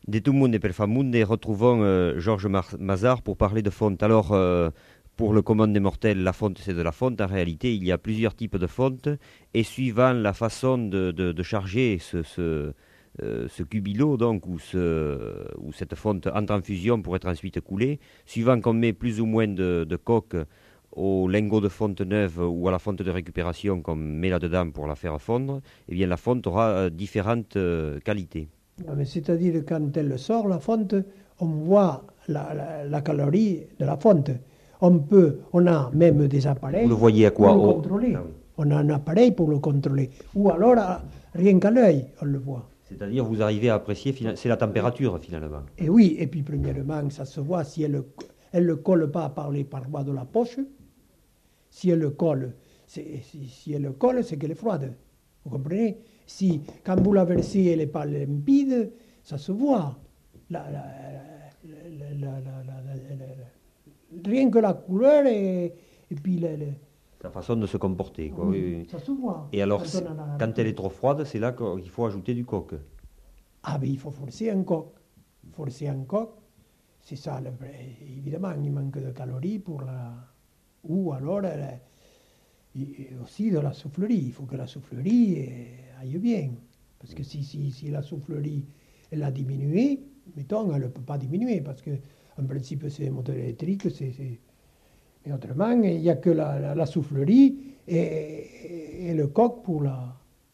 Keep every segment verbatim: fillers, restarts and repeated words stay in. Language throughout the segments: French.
De tout monde et per famunde, retrouvons euh, Georges Mar- Mazard pour parler de fonte. Alors, euh, pour le commun des mortels, la fonte, c'est de la fonte. En réalité, il y a plusieurs types de fonte, et suivant la façon de, de- de charger ce, ce, euh, ce cubilo, donc, où, ce, où cette fonte entre en fusion pour être ensuite coulée, suivant qu'on met plus ou moins de, de coque au lingot de fonte neuve ou à la fonte de récupération qu'on met là-dedans pour la faire fondre, eh bien, la fonte aura euh, différentes euh, qualités. Non, mais c'est-à-dire quand elle sort, la fonte, on voit la, la- la calorie de la fonte. On peut, on a même des Vous le appareils voyez à pour quoi? le Au- contrôler. Ah oui. On a un appareil pour le contrôler. Ou alors, à- rien qu'à l'œil, on le voit. C'est-à-dire, vous arrivez à apprécier, fina- c'est la température finalement. Et oui, et puis premièrement, ça se voit si elle elle ne colle pas par les parois de la poche. Si elle colle, c'est- si, si elle colle, c'est qu'elle est froide. Vous comprenez? Si, quand vous la versez, elle n'est pas limpide, ça se voit. La- la- la- la- la- la- la- la- la- rien que la couleur et, et puis le- le- Sa façon de se comporter, quoi. Oui, oui, oui. ça se voit. Et alors, Quand c'est- on en a- quand elle est trop froide, c'est là qu'il faut ajouter du coque. Ah, mais il faut forcer un coq. Forcer un coq, c'est ça. Le vrai. Évidemment, il manque de calories pour la. Ou alors, elle- et aussi de la soufflerie. Il faut que la soufflerie eh, aille bien. Parce que si, si, si la soufflerie elle a diminué, mettons, elle ne peut pas diminuer. Parce que, en principe, c'est des moteurs électriques. c'est, c'est- Mais autrement, il n'y a que la, la- la soufflerie et, et- et le coq pour la.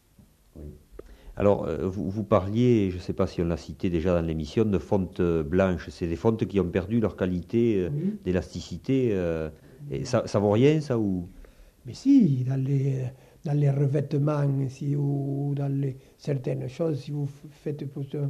Alors, euh, vous, vous parliez, je ne sais pas si on l'a cité déjà dans l'émission, de fonte euh, blanche. C'est des fontes qui ont perdu leur qualité euh, Oui. d'élasticité. euh, et ça, ça vaut rien, ça, ou? Mais si, dans les, dans les revêtements, si, ou dans les, certaines choses, si vous f- faites pour ce-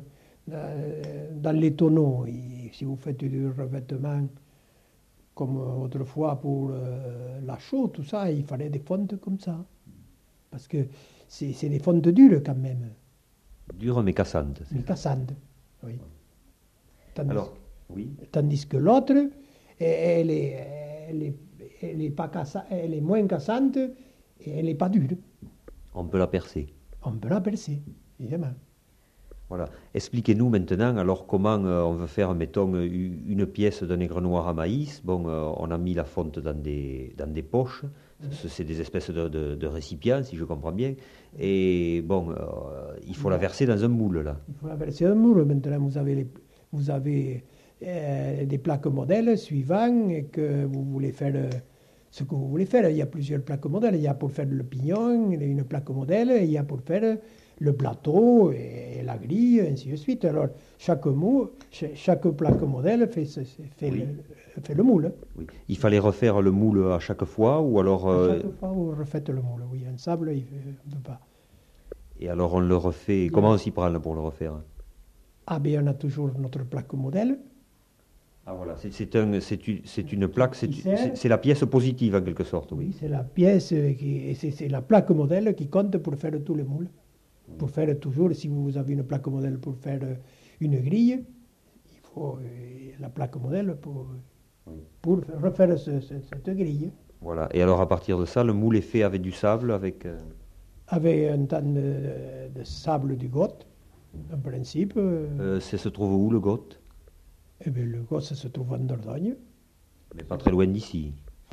dans, dans les tonneaux, et si vous faites du revêtement comme autrefois pour euh, la chaux, tout ça, il fallait des fontes comme ça. Parce que c'est c'est des fontes dures quand même, Dure mais cassante. mais cassantes. Oui. Tandis, Alors, oui. tandis que l'autre, elle est, elle est, elle est pas cassa- elle est moins cassante et elle n'est pas dure. On peut la percer. On peut la percer, évidemment. Voilà. Expliquez-nous maintenant, alors, comment euh, on veut faire, mettons, u- une pièce d'un aigre noir à maïs. Bon, euh, on a mis la fonte dans des, dans des poches. Ce- C'est des espèces de, de- de récipients, si je comprends bien. Et bon, euh, il faut la verser dans un moule, là. Il faut la verser dans le moule. Maintenant, vous avez, les- vous avez euh, des plaques modèles suivants et que vous voulez faire euh, ce que vous voulez faire. Il y a plusieurs plaques modèles. Il y a pour faire le pignon, une plaque modèle, et il y a pour faire le plateau et la grille, et ainsi de suite. Alors, chaque, mou, cha- chaque plaque modèle fait, ce- fait, Oui. le, fait le moule. Oui. Il fallait refaire le moule à chaque fois, ou alors... À euh, chaque fois, vous refaites le moule. Oui, un sable, il ne peut pas. et alors on le refait... Comment on s'y prend là, pour le refaire? Ah, bien, on a toujours notre plaque modèle. Ah voilà, c'est c'est un, c'est une, c'est une plaque, c'est Qui sert. c'est- c'est la pièce positive en quelque sorte, Oui, oui. c'est la pièce, qui, et c'est c'est la plaque modèle qui compte pour faire tous les moules. Pour faire toujours, si vous avez une plaque modèle pour faire euh, une grille, il faut euh, la plaque modèle pour, pour refaire ce- ce- cette grille. Voilà. Et alors à partir de ça, le moule est fait avec du sable, avec... euh, Avec un tas de, de sable du Goth, en principe. euh, euh, ça se trouve où, le Goth? eh bien, le Goth, ça se trouve en Dordogne, Mais pas très loin d'ici.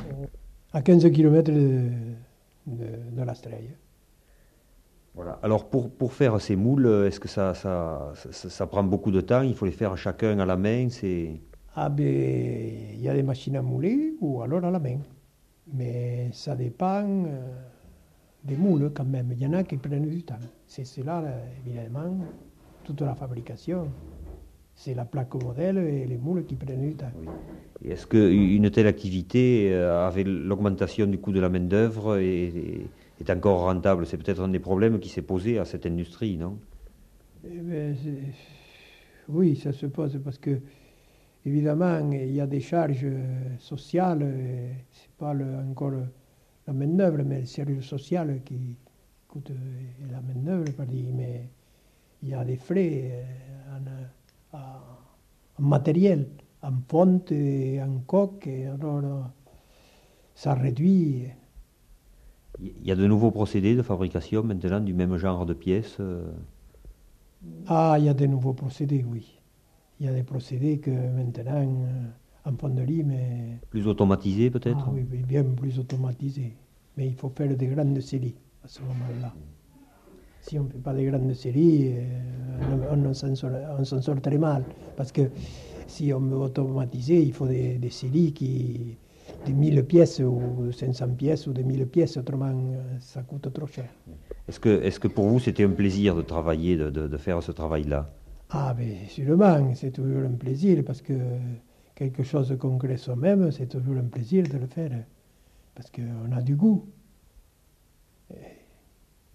à quinze kilomètres de, de, de la Streille. Voilà. Alors pour, pour faire ces moules, est-ce que ça, ça, ça, ça prend beaucoup de temps? Il faut les faire chacun à la main, c'est... Ah ben, il y a des machines à mouler ou alors à la main. Mais ça dépend euh, des moules quand même. Il y en a qui prennent du temps. C'est c'est là, là, évidemment, toute la fabrication. C'est la plaque modèle et les moules qui prennent du temps. Oui. Et est-ce qu'une telle activité, euh, avec l'augmentation du coût de la main-d'œuvre, est, est- est encore rentable? C'est peut-être un des problèmes qui s'est posé à cette industrie, non? Eh ben, c'est- oui, ça se pose parce que, évidemment, il y a des charges euh, sociales. euh, C'est pas le- encore le- la main-d'œuvre, mais le service social qui coûte euh, la main-d'œuvre, pardon, mais il y a des frais euh, en, euh, en matériel, en fonte et en coque, et alors euh, ça réduit. Il y a de nouveaux procédés de fabrication maintenant du même genre de pièces. euh, Ah, il y a des nouveaux procédés, oui. Il y a des procédés que maintenant, euh, en fonderie, mais Plus automatisé peut-être? ah, oui, oui, bien plus automatisés. Mais il faut faire des grandes séries à ce moment-là. Si on ne fait pas de grandes séries, euh, on, on s'en sort, on s'en sort très mal. Parce que si on veut automatiser, il faut des, des séries qui, de mille pièces ou cinq cents pièces ou de mille pièces, autrement euh, ça coûte trop cher. Est-ce que, est-ce que pour vous c'était un plaisir de travailler, de, de- de faire ce travail-là? Ah, mais sûrement, c'est toujours un plaisir parce que quelque chose qu'on crée soi-même, c'est toujours un plaisir de le faire. Parce qu'on a du goût. Et